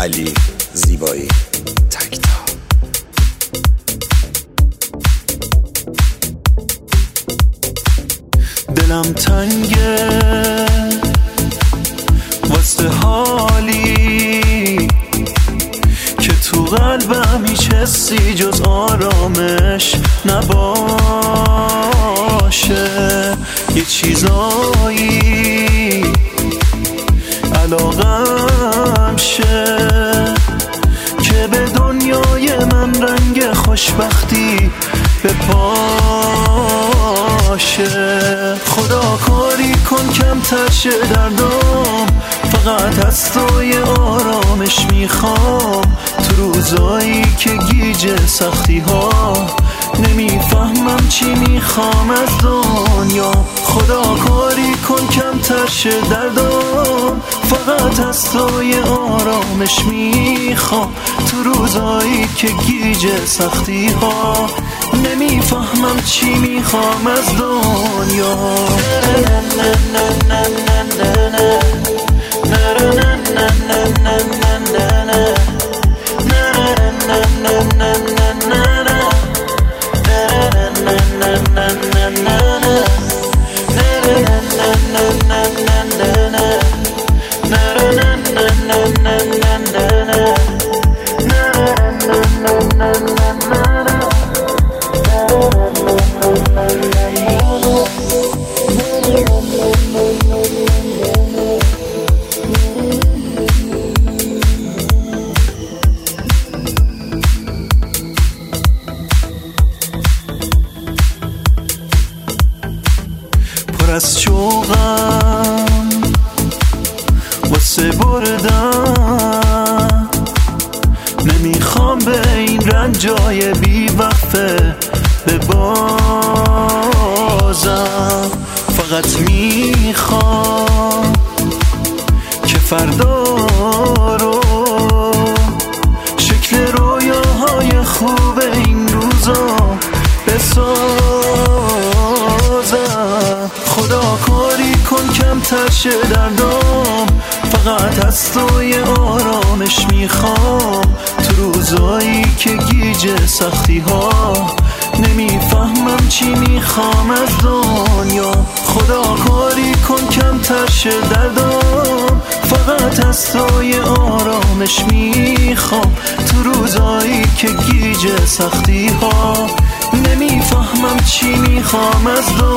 علی زیبایی تکتا. دلم تنگه واسه حالی که تو قلبم هیچ حسی جز آرامش نباشه. یه چیزایی علاقم شه که به دنیای من رنگ خوشبختی بپاشه. خدا کاری کن کمتر شه دردم، فقط از تو یه آرامش میخوام تو روزایی که گیج سختی ها نمیفهمم چی میخوام از دنیا. خدا کاری کن کمتر شه دردم، فقط از تو یه آرامش میخوام تو روزایی که گیج سختی ها نمیفهمم چی میخوام از دنیا. پر از شوقم واسه بردن، نمیخوام به این رنجای بی وقفه ببازم. فقط میخوام که فردا رو شکل رویاهای خوب این روزا بسازم. خدا کاری کن کمتر شه دردم، فقط از تو یه آرامش میخوام تو روزایی که گیج سختی ها نمیفهمم چی میخوام از دنیا. خدا کاری کن کمتر شه دردم، فقط از تو یه آرامش میخوام تو روزایی که گیج سختی ها نمیفهمم چی میخوام از دنیا.